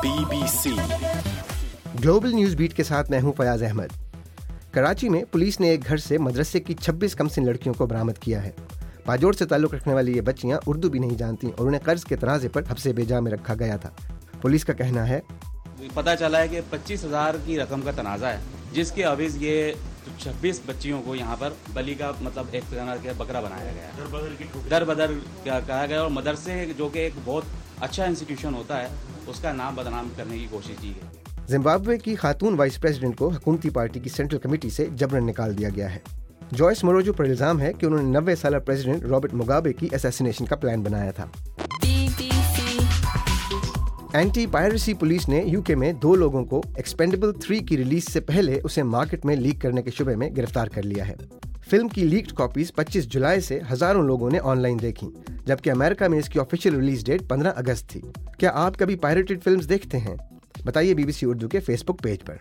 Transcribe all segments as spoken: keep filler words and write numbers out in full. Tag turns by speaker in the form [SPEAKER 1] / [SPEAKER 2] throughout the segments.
[SPEAKER 1] BBC
[SPEAKER 2] global news beat के साथ मैं हूं फयाज अहमद। कराची में पुलिस ने एक घर से मदरसे की छब्बीस कमसिन लड़कियों को बरामद किया है। बाजोड़ से ताल्लुक रखने वाली ये बच्चियां उर्दू भी नहीं जानती और उन्हें कर्ज के तनाजे पर हब्से बेजा में रखा गया था। पुलिस का कहना है
[SPEAKER 3] पता चला है कि पच्चीस हजार की रकम का तनाजा है, जिसके अवीज ये छब्बीस बच्चियों को यहाँ पर बली का मतलब एक तरह के बकरा बनाया गया है, दर बदर कहा गया और मदरसे जो कि एक बहुत अच्छा इंस्टीट्यूशन होता है उसका नाम बदनाम करने की कोशिश की गई।
[SPEAKER 2] जिम्बाब्वे की खातून वाइस प्रेसिडेंट को हुकूमती पार्टी की सेंट्रल कमेटी से जबरन निकाल दिया गया है। जॉयस मोरोजो पर इल्जाम है कि उन्होंने नब्बे साल प्रेसिडेंट रॉबर्ट मुगाबे की असैसिनेशन का प्लान बनाया था। एंटी पायरेसी पुलिस ने यूके में दो लोगों को एक्सपेंडेबल थ्री की रिलीज से पहले उसे मार्केट में लीक करने के शुबे में गिरफ्तार कर लिया है। फिल्म की लीक्ड कॉपीज पच्चीस जुलाई से हजारों लोगों ने ऑनलाइन देखी, जबकि अमेरिका में इसकी ऑफिशियल रिलीज डेट पंद्रह अगस्त थी। क्या आप कभी पायरेटेड फिल्म्स देखते हैं? बताइए बीबीसी उर्दू के फेसबुक पेज पर।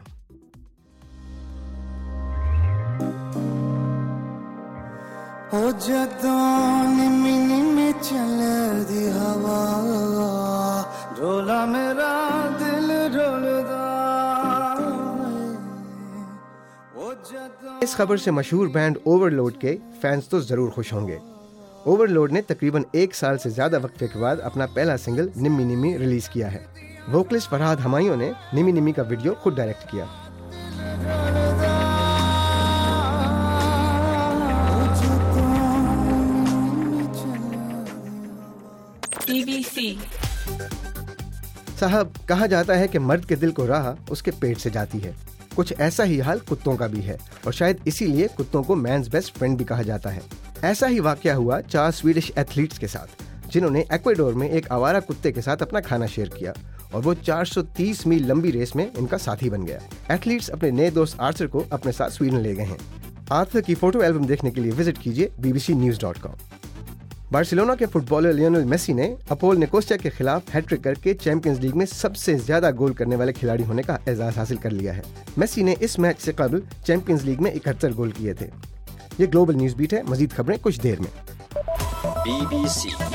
[SPEAKER 4] ओ जदान मिनी में चल दी हवा ढोला मेरा दिल ढोलदा।
[SPEAKER 2] इस खबर से मशहूर बैंड ओवरलोड के फैंस तो जरूर खुश होंगे। ओवरलोड ने तकरीबन एक साल से ज्यादा वक्फे के बाद अपना पहला सिंगल निम्मी निम्मी रिलीज किया है। वोकलिस्ट फरहाद हमायूं ने निम्मी निम्मी का वीडियो खुद डायरेक्ट किया।
[SPEAKER 5] बीबीसी
[SPEAKER 2] साहब, कहा जाता है कि मर्द के दिल को राह उसके पेट से जाती है। कुछ ऐसा ही हाल कुत्तों का भी है और शायद इसीलिए कुत्तों को मैन्स बेस्ट फ्रेंड भी कहा जाता है। ऐसा ही वाकया हुआ चार स्वीडिश एथलीट्स के साथ, जिन्होंने इक्वाडोर में एक आवारा कुत्ते के साथ अपना खाना शेयर किया और वो चार सौ तीस मील लंबी रेस में इनका साथी बन गया। एथलीट्स अपने नए दोस्त आर्थर को अपने साथ स्वीडन ले गए हैं। आर्थर की फोटो एल्बम देखने के लिए विजिट कीजिए B B C news dot com. Barcelona के फुटबॉलर लियोनेल मेसी ने अपोल निकोसिया के खिलाफ हैट्रिक करके चैंपियंस लीग में सबसे ज्यादा गोल करने वाले खिलाड़ी होने का एजाज हासिल कर लिया है। मेसी ने इस मैच से कबल चैंपियंस लीग में इकहत्तर गोल किए थे। ये ग्लोबल न्यूज बीट है। मजीद खबरें कुछ देर में।
[SPEAKER 1] बीबीसी